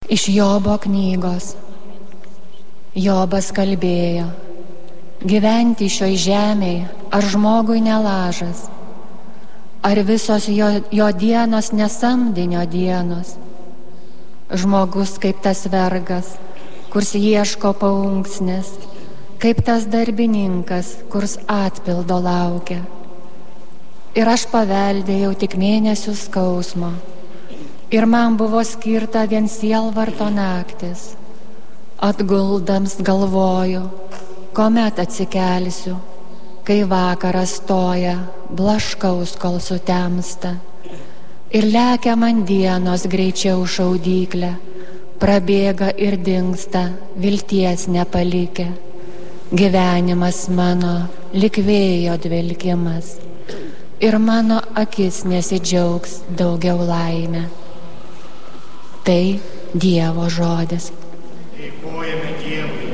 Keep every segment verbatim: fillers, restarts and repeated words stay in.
Iš Jobo knygos. Jobas kalbėjo: gyventi šioj žemėj, ar žmogui nelažas, ar visos jo, jo dienos nesamdinio dienos. Žmogus kaip tas vergas, kurs ieško paunksnės, kaip tas darbininkas, kurs atpildo laukia. Ir aš paveldėjau tik mėnesių skausmo, ir man buvo skirta vien sielvarto naktis. Atguldams galvoju, kuomet atsikelsiu, kai vakaras stoja, blaškaus kol sutemsta. Ir lekia man dienos greičiau šaudyklę, prabėga ir dingsta, vilties nepalikę. Gyvenimas mano lyg vėjo dvelkimas, ir mano akis nesidžiaugs daugiau laimę. Tai Dievo žodis. Dėkojame Dievui.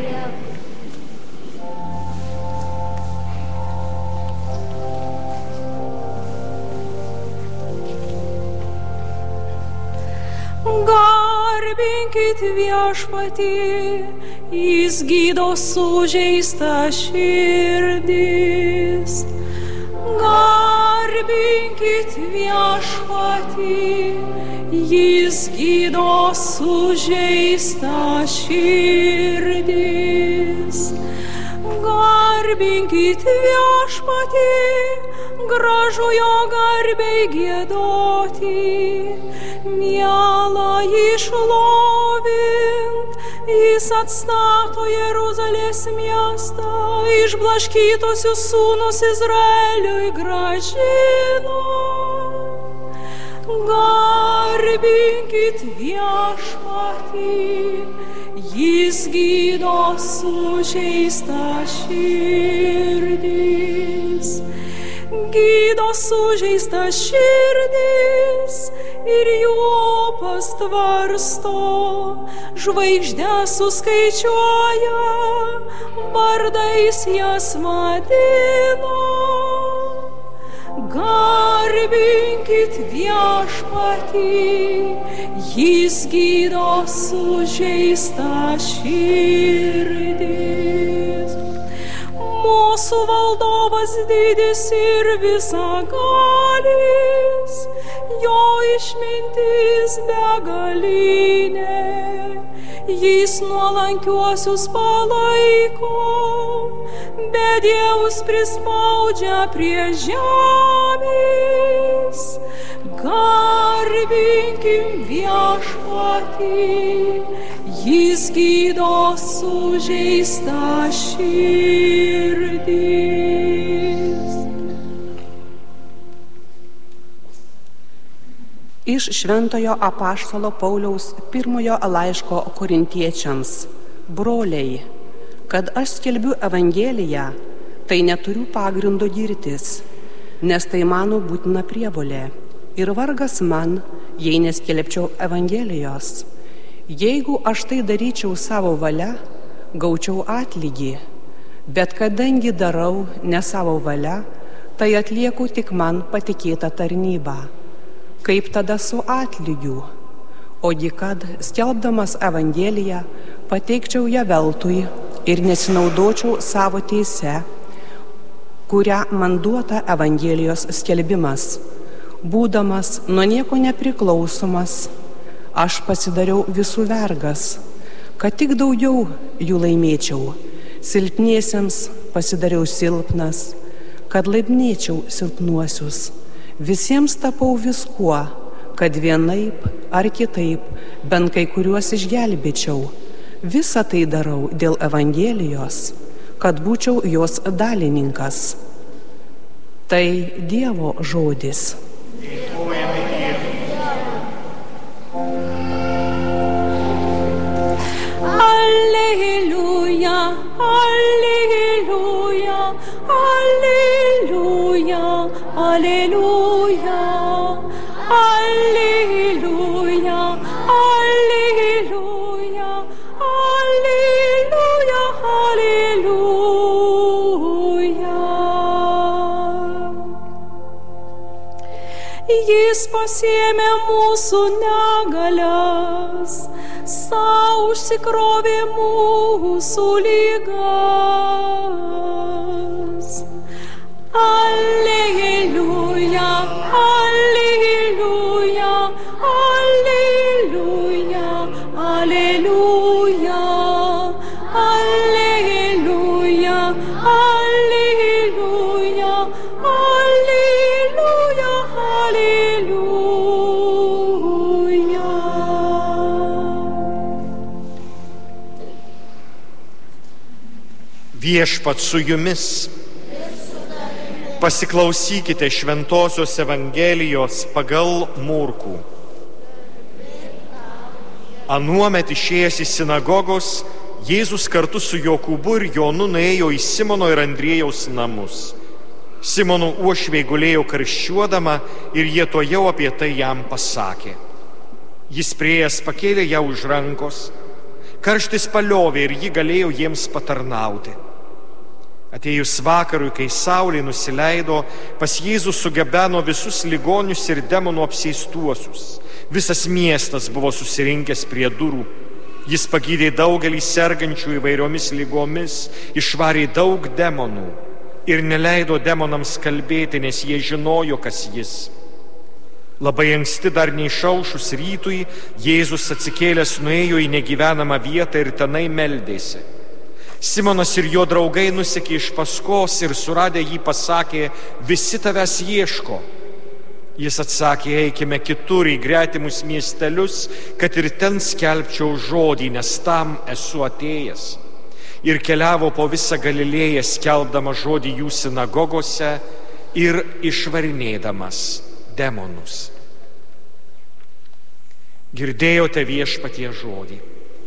Garbinkit viešpatį, jis gydo sužeistą širdis. Garbinkit viešpatį, jis gydo sužeistą širdis. Garbinkit viešpatį, gražu jo garbei giedoti, mielą išlovint, jis atstato Jeruzalės miestą, išblaškytosius sūnus Izraeliui grąžino. Garbinkit viešpatį, jis gydo sužeistą širdis. Gydo sužeistą širdis ir jų pastvarsto, žvaigždę suskaičiuoja, vardais jas vadino. Garbinkit viešpatį, jis gydo sužeistą širdis. Mūsų valdovas didis ir visagalis, jo išmintis begalinė, jis nuolankiuosius palaiko, bet dievus prispaudžia prie žemės. Garbinkim viešpatį, jis gydo sužeistą širdis. Iš Šventojo apaštalo Pauliaus pirmojo laiško korintiečiams. Broliai, kad aš skelbiu Evangeliją, tai neturiu pagrindo girtis, nes tai mano būtina prievolė. Ir vargas man, jei neskelbčiau Evangelijos. Jeigu aš tai daryčiau savo valia, gaučiau atlygį, bet kadangi darau ne savo valia, tai atlieku tik man patikėtą tarnybą. Kaip tada su atlygiu? Ogi kad, skelbdamas Evangeliją, pateikčiau ją veltui ir nesinaudočiau savo teise, kurią man duota Evangelijos skelbimas. Būdamas nuo nieko nepriklausomas, aš pasidariau visų vergas, kad tik daugiau jų laimėčiau. Silpniesiems pasidariau silpnas, kad laimėčiau silpnuosius. Visiems tapau viskuo, kad vienaip ar kitaip bent kai kuriuos išgelbėčiau. Visą tai darau dėl Evangelijos, kad būčiau jos dalininkas. Tai Dievo žodis. Dėkojame Dievui. Alleluja, alleluja, alleluja, alleluja, alleluja, alleluja, alleluja, alleluja. Jis pasiėmė mūsų negalias, užsikrovė mūsų lygas. Alleluja, alleluja, alleluja, alleluja, alleluja, alleluja, alleluja, alleluja. Viešpat su jumis. Pasiklausykite Šventosios Evangelijos pagal Morkų. Anuomet išėjęs iš sinagogos, Jėzus kartu su Jokūbu ir Jonu nuėjo į Simono ir Andriejaus namus. Simono uošviai gulėjo karščiuodama ir jie tuojau apie tai jam pasakė. Jis priėjęs pakėlė ją už rankos, karštis paliovė ir ji galėjo jiems patarnauti. Atėjus vakarui, kai saulė nusileido, pas Jėzų sugebeno visus ligonius ir demonų apseistuosius. Visas miestas buvo susirinkęs prie durų. Jis pagydė daugelį sergančių įvairiomis lygomis, išvarė daug demonų ir neleido demonams kalbėti, nes jie žinojo, kas jis. Labai anksti, dar neišaušus rytui, Jėzus atsikėlęs nuėjo į negyvenamą vietą ir tenai meldėsi. Simonas ir jo draugai nusekė iš paskos ir suradę jį pasakė, visi tavęs ieško. Jis atsakė, eikime kitur į gretimus miestelius, kad ir ten skelbčiau žodį, nes tam esu atėjęs. Ir keliavo po visą Galilėją, skelbdama žodį jų sinagogose ir išvarinėdamas demonus. Girdėjote Viešpatie žodį.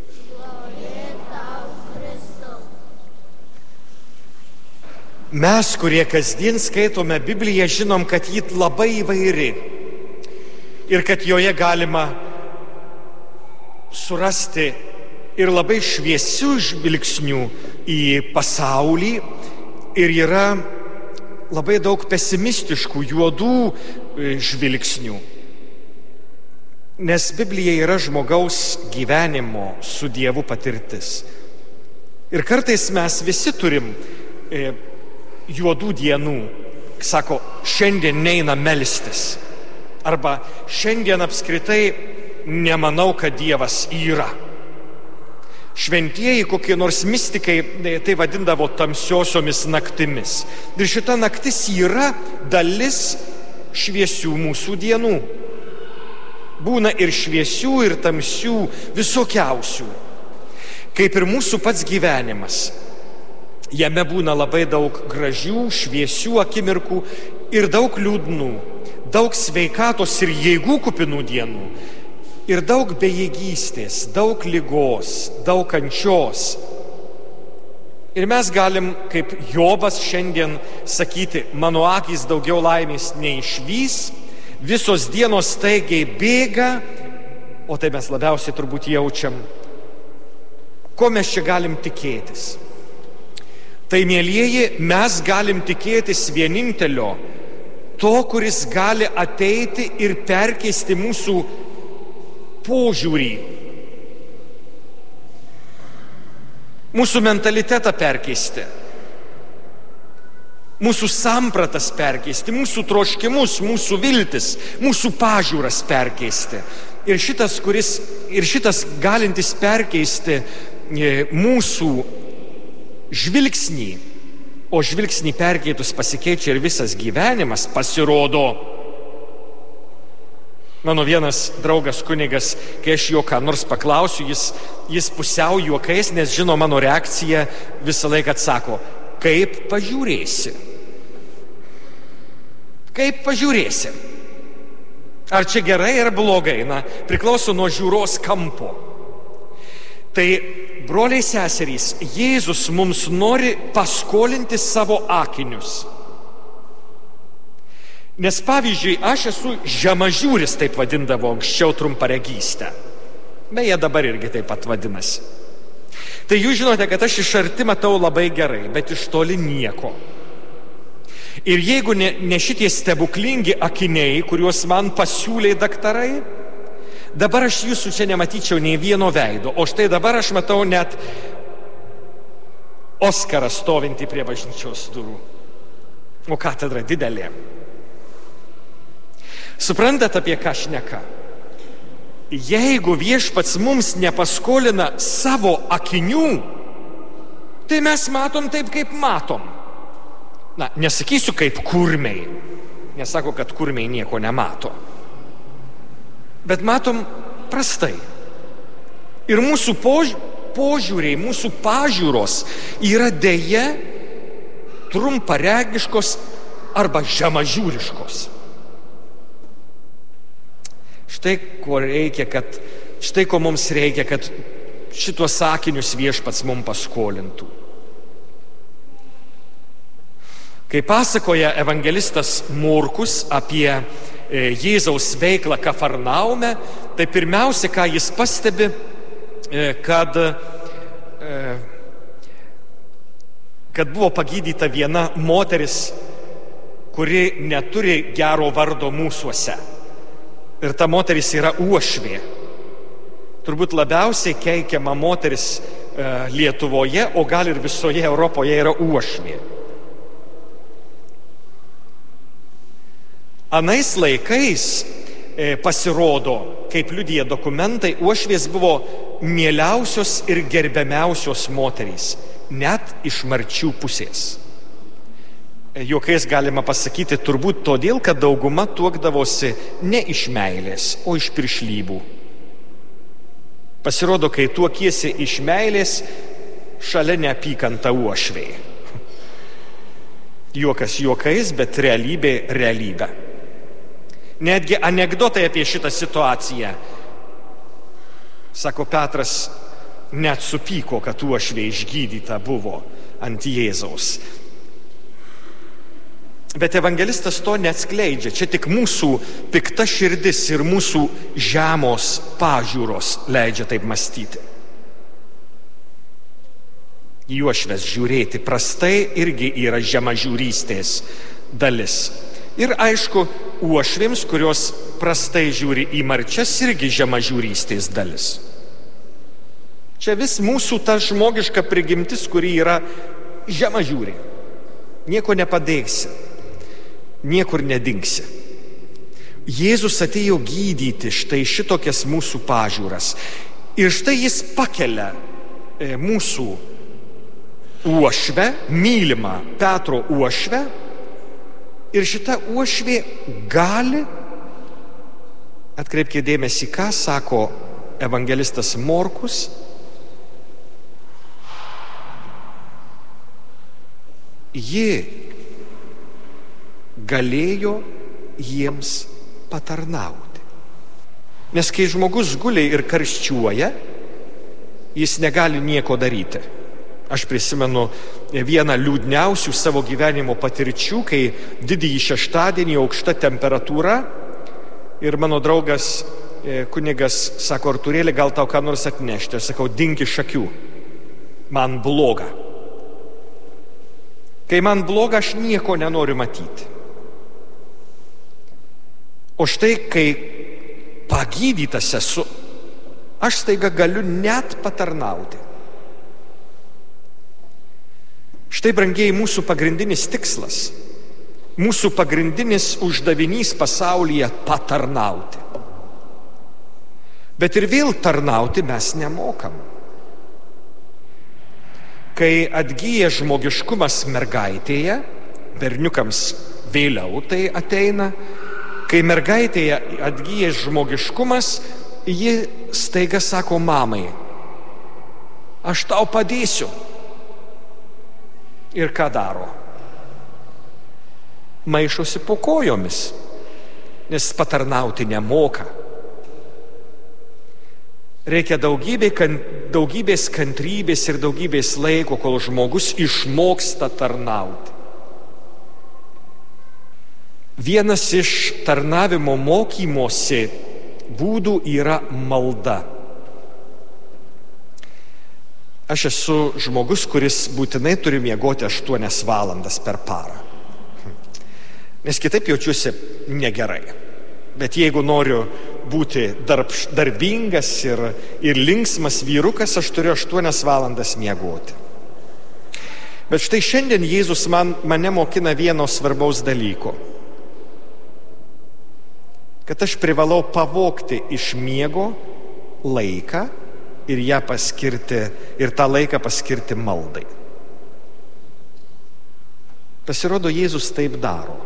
Mes, kurie kasdien skaitome Bibliją, žinom, kad ji labai įvairi ir kad joje galima surasti ir labai šviesių žvilgsnių į pasaulį ir yra labai daug pesimistiškų, juodų žvilgsnių. Nes Biblija yra žmogaus gyvenimo su Dievu patirtis. Ir kartais mes visi turim e, juodų dienų, sako, šiandien neina melstis. Arba šiandien apskritai nemanau, kad Dievas yra. Šventieji, kokie nors mistikai, tai vadindavo tamsiosiomis naktimis. Ir šita naktis yra dalis šviesių mūsų dienų. Būna ir šviesių, ir tamsių, visokiausių. Kaip ir mūsų pats gyvenimas. Jame būna labai daug gražių, šviesių akimirkų ir daug liūdnų, daug sveikatos ir jėgų kupinų dienų, ir daug bejėgystės, daug ligos, daug kančios. Ir mes galim, kaip Jobas šiandien, sakyti, mano akys daugiau laimės neišvys, visos dienos staigiai bėga, o tai mes labiausiai turbūt jaučiam. Ko mes čia galim tikėtis? Tai, mielieji, mes galim tikėtis vienintelio, to, kuris gali ateiti ir perkeisti mūsų požiūrį, mūsų mentalitetą perkeisti, mūsų sampratas perkeisti, mūsų troškimus, mūsų viltis, mūsų pažiūras perkeisti. Ir šitas, kuris, ir šitas galintis perkeisti mūsų žvilgsnį, o žvilgsnį perkeitus pasikeičia ir visas gyvenimas, pasirodo. Mano vienas draugas kunigas, kai aš jo ką nors paklausiu, jis, jis pusiau juokais, nes žino mano reakciją, visą laiką atsako, kaip pažiūrėsi. Kaip pažiūrėsi. Ar čia gerai ar blogai, na, priklauso nuo žiūros kampo. Tai, broliai seserys, Jėzus mums nori paskolinti savo akinius. Nes, pavyzdžiui, aš esu žemažiūris, taip vadindavo anksčiau trumparegystę. Beje, dabar irgi taip pat vadinasi. Tai jūs žinote, kad aš iš arti matau labai gerai, bet iš toli nieko. Ir jeigu ne, ne šitie stebuklingi akiniai, kuriuos man pasiūlė daktarai, Dabar aš jūsų čia nematyčiau nei vieno veido, o štai dabar aš matau net Oskarą stovintį prie bažnyčios durų. O katedra didelė. Suprantat, apie ką šneka? Jeigu viešpats mums nepaskolina savo akinių, tai mes matom taip, kaip matom. Na, nesakysiu kaip kurmiai. Nesako, kad kurmiai nieko nemato. Bet matom prastai. Ir mūsų pož... požiūriai, mūsų pažiūros yra deja trumparegiškos arba žemažiūriškos. Štai ko reikia, kad, štai ko mums reikia, kad šitos sakinius viešpats mums paskolintų. Kai pasakoja evangelistas Morkus apie Jėzaus veiklą Kafarnaume, tai pirmiausia, ką jis pastebi, kad, kad buvo pagydyta viena moteris, kuri neturi gero vardo mūsuose. Ir ta moteris yra uošvė. Turbūt labiausiai keikiama moteris Lietuvoje, o gal ir visoje Europoje yra uošvė. Anais laikais e, pasirodo, kaip liudija dokumentai, uošvės buvo mieliausios ir gerbiamiausios moterys, net iš marčių pusės. E, juokais galima pasakyti turbūt todėl, kad dauguma tuokdavosi ne iš meilės, o iš piršlybų. Pasirodo, kai tuokiesi iš meilės, šalia neapykanta uošvei. Juokas juokais, bet realybė realybė. Netgi anekdotai apie šitą situaciją. Sako Petras, net supyko, kad uošvė išgydyta buvo ant Jėzaus. Bet evangelistas to neatskleidžia. Čia tik mūsų pikta širdis ir mūsų žemos pažiūros leidžia taip mąstyti. Į uošves žiūrėti prastai irgi yra žemažiūrystės dalis. Ir aišku, uošvėms, kurios prastai žiūri į marčias, irgi žemažiūrystės dalis. Čia vis mūsų ta žmogiška prigimtis, kuri yra žemažiūrė. Nieko nepadėksi, niekur nedingsi. Jėzus atėjo gydyti štai šitokias mūsų pažiūras. Ir štai jis pakelia mūsų uošvę, mylimą Petro uošvę. Ir šita uošvė gali, atkreipkite dėmesį, ką sako evangelistas Morkus, ji galėjo jiems patarnauti. Nes kai žmogus guli ir karščiuoja, jis negali nieko daryti. Aš prisimenu vieną liūdniausių savo gyvenimo patirčių, kai didįjį šeštadienį aukšta temperatūra ir mano draugas kunigas sako, Artūrėli, gal tau ką nors atnešti? Aš sakau, dink iš akių, man bloga. Kai man bloga, aš nieko nenoriu matyti. O štai, kai pagydytas esu, aš staiga galiu net patarnauti. Štai, brangieji, mūsų pagrindinis tikslas, mūsų pagrindinis uždavinys pasaulyje patarnauti. Bet ir vėl tarnauti mes nemokam. Kai atgyja žmogiškumas mergaitėje, berniukams vėliau tai ateina, kai mergaitėje atgyja žmogiškumas, ji staiga sako mamai, aš tau padėsiu. Ir ką daro? Maišosi po kojomis, nes patarnauti nemoka. Reikia daugybė, daugybės kantrybės ir daugybės laiko, kol žmogus išmoksta tarnauti. Vienas iš tarnavimo mokymosi būdų yra malda. Aš esu žmogus, kuris būtinai turi miegoti aštuonias valandas per parą. Nes kitaip jaučiuosi negerai. Bet jeigu noriu būti darbš, darbingas ir, ir linksmas vyrukas, aš turiu aštuonias valandas miegoti. Bet štai šiandien Jėzus man, mane mokina vieno svarbaus dalyko. Kad aš privalau pavogti iš miego laiką ir ją paskirti, ir tą laiką paskirti maldai. Pasirodo, Jėzus taip daro.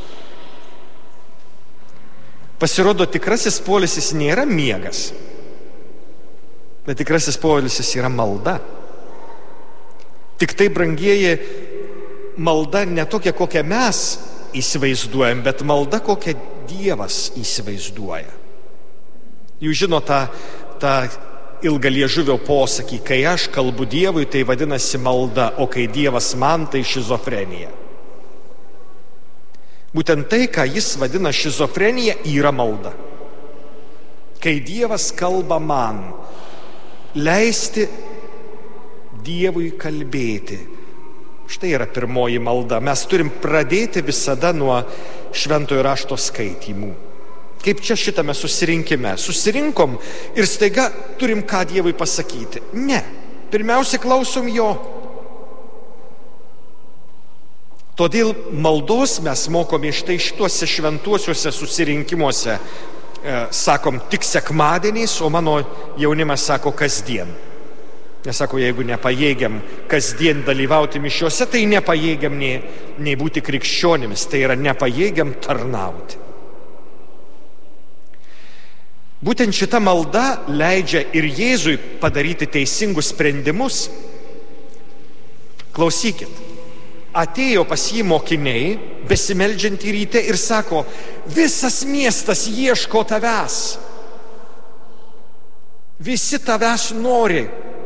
Pasirodo, tikrasis poilsis nėra miegas, bet tikrasis poilsis yra malda. Tik tai, brangieji, malda ne tokia, kokią mes įsivaizduojam, bet malda, kokią Dievas įsivaizduoja. Jūs žino tą, tą ilgą liežuvio posakį, kai aš kalbu Dievui, tai vadinasi malda, o kai Dievas man, tai šizofrenija. Būtent tai, ką jis vadina šizofrenija, yra malda. Kai Dievas kalba man, leisti Dievui kalbėti. Štai yra pirmoji malda. Mes turim pradėti visada nuo šventojo rašto skaitymų. Kaip čia šitame susirinkime. Susirinkom ir staiga turim ką Dievui pasakyti. Ne. Pirmiausia, klausom jo. Todėl maldos mes mokome štai šituose šventuosiuose susirinkimuose. E, sakom, tik sekmadieniais, o mano jaunimas sako kasdien. Nes sako, jeigu nepajėgiam kasdien dalyvauti mišiuose, tai nepajėgiam nei, nei būti krikščionimis, tai yra nepajėgiam tarnauti. Būtent šita malda leidžia ir Jėzui padaryti teisingus sprendimus. Klausykit, atėjo pas jį mokiniai, besimeldžiantį ryte ir sako, visas miestas ieško tavęs. Visi tavęs nori.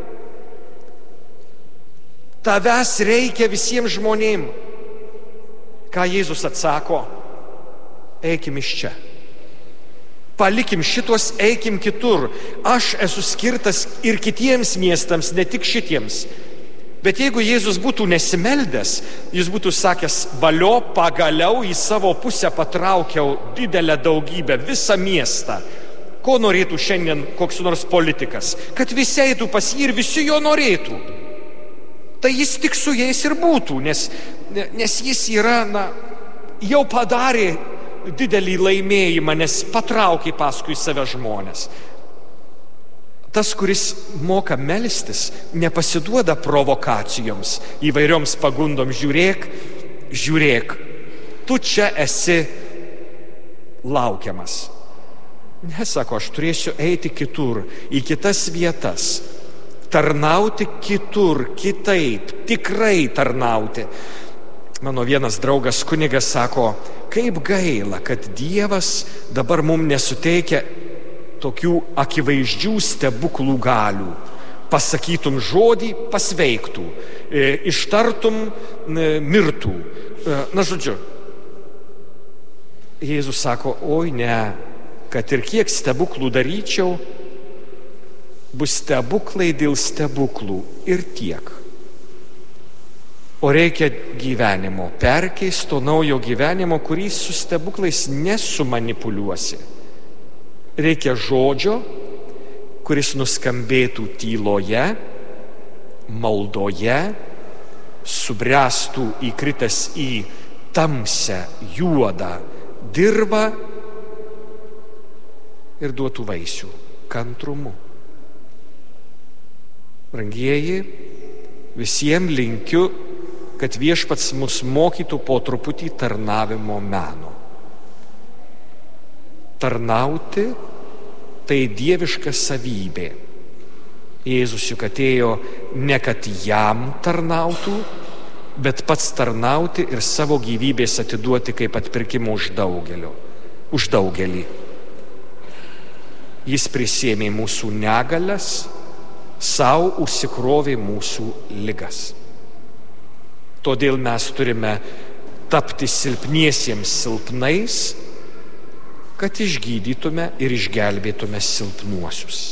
Tavęs reikia visiems žmonėm. Ką Jėzus atsako? Eikim iš čia. Palikim šitos, eikim kitur. Aš esu skirtas ir kitiems miestams, ne tik šitiems. Bet jeigu Jėzus būtų nesimeldęs, jis būtų sakęs, valio, pagaliau į savo pusę patraukiau didelę daugybę, visą miestą. Ko norėtų šiandien koks nors politikas? Kad visi eitų pas jį ir visi jo norėtų. Tai jis tik su jais ir būtų, nes, nes jis yra, na, jau padarė didelį laimėjimą, nes patraukė paskui save žmonės. Tas, kuris moka melstis, nepasiduoda provokacijoms, įvairioms pagundoms. Žiūrėk, žiūrėk, tu čia esi laukiamas. Nesako, aš turėsiu eiti kitur, į kitas vietas. Tarnauti kitur, kitaip, tikrai tarnauti. Mano vienas draugas kunigas sako, kaip gaila, kad Dievas dabar mums nesuteikia tokių akivaizdžių stebuklų galių. Pasakytum žodį, pasveiktų, ištartum, mirtų. Na, žodžiu, Jėzus sako, oi ne, kad ir kiek stebuklų daryčiau, bus stebuklai dėl stebuklų ir tiek. O reikia gyvenimo, perkeisto naujo gyvenimo, kurį su stebuklais nesumanipuliuosi. Reikia žodžio, kuris nuskambėtų tyloje, maldoje, subręstų įkritęs į tamsią, juodą dirvą ir duotų vaisių kantrumu. Brangieji, visiems linkiu, kad viešpats mus mokytų po truputį tarnavimo meno. Tarnauti tai dieviška savybė. Jėzus juk atėjo ne kad jam tarnautų, bet pats tarnauti ir savo gyvybės atiduoti kaip atpirkimo už daugelio, už daugelį. Jis prisėmė mūsų negalias, sau užsikrovė mūsų ligas. Todėl mes turime tapti silpniesiems silpnais, kad išgydytume ir išgelbėtume silpnuosius.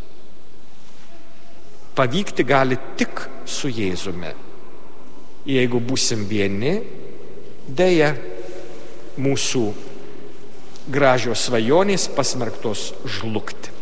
Pavykti gali tik su Jėzumi. Jeigu būsim vieni, deja, mūsų gražios svajonės pasmerktos žlugti.